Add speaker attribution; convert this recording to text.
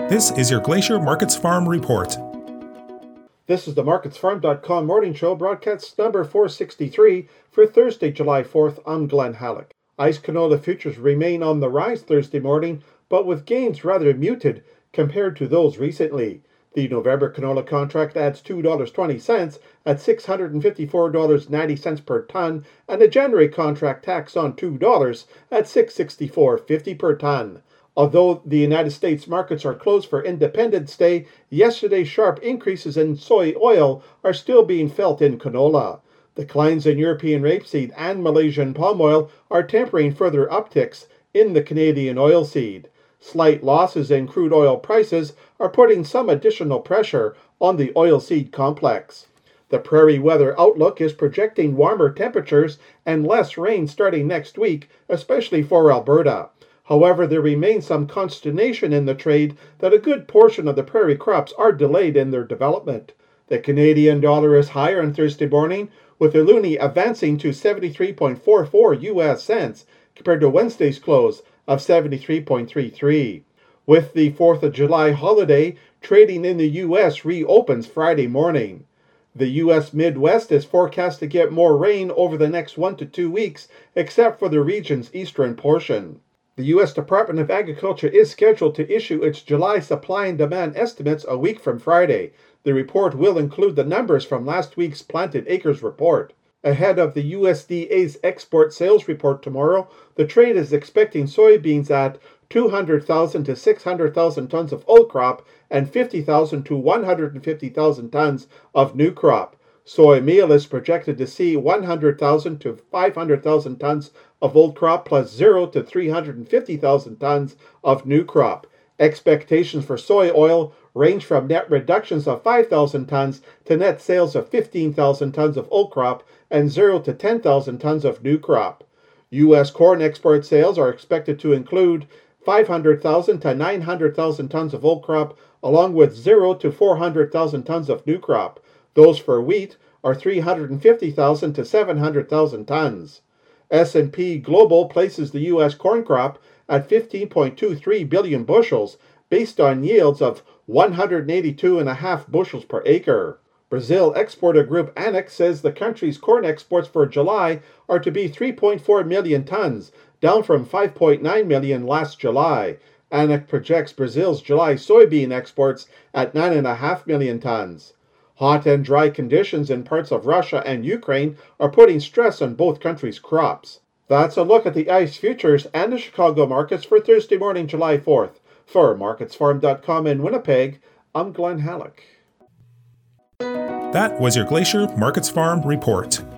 Speaker 1: This is your Glacier Markets Farm Report.
Speaker 2: This is the MarketsFarm.com morning show, broadcast number 463 for Thursday, July 4th. I'm Glenn Halleck. ICE canola futures remain on the rise Thursday morning, but with gains rather muted compared to those recently. The November canola contract adds $2.20 at $654.90 per ton, and the January contract tacks on $2 at $664.50 per ton. Although the United States markets are closed for Independence Day, yesterday's sharp increases in soy oil are still being felt in canola. Declines in European rapeseed and Malaysian palm oil are tempering further upticks in the Canadian oilseed. Slight losses in crude oil prices are putting some additional pressure on the oilseed complex. The Prairie Weather Outlook is projecting warmer temperatures and less rain starting next week, especially for Alberta. However, there remains some consternation in the trade that a good portion of the prairie crops are delayed in their development. The Canadian dollar is higher on Thursday morning, with the loonie advancing to 73.44 US cents compared to Wednesday's close of 73.33. With the 4th of July holiday, trading in the U.S. reopens Friday morning. The U.S. Midwest is forecast to get more rain over the next 1 to 2 weeks, except for the region's eastern portion. The U.S. Department of Agriculture is scheduled to issue its July supply and demand estimates a week from Friday. The report will include the numbers from last week's planted acres report. Ahead of the USDA's export sales report tomorrow, the trade is expecting soybeans at 200,000 to 600,000 tons of old crop and 50,000 to 150,000 tons of new crop. Soy meal is projected to see 100,000 to 500,000 tons of old crop plus 0 to 350,000 tons of new crop. Expectations for soy oil range from net reductions of 5,000 tons to net sales of 15,000 tons of old crop and 0 to 10,000 tons of new crop. U.S. corn export sales are expected to include 500,000 to 900,000 tons of old crop, along with 0 to 400,000 tons of new crop. Those for wheat are 350,000 to 700,000 tons. S&P Global places the U.S. corn crop at 15.23 billion bushels, based on yields of 182.5 bushels per acre. Brazil exporter group ANEC says the country's corn exports for July are to be 3.4 million tons, down from 5.9 million last July. ANEC projects Brazil's July soybean exports at 9.5 million tons. Hot and dry conditions in parts of Russia and Ukraine are putting stress on both countries' crops. That's a look at the ICE futures and the Chicago markets for Thursday morning, July 4th. For MarketsFarm.com in Winnipeg, I'm Glenn Halleck.
Speaker 1: That was your Glacier Markets Farm Report.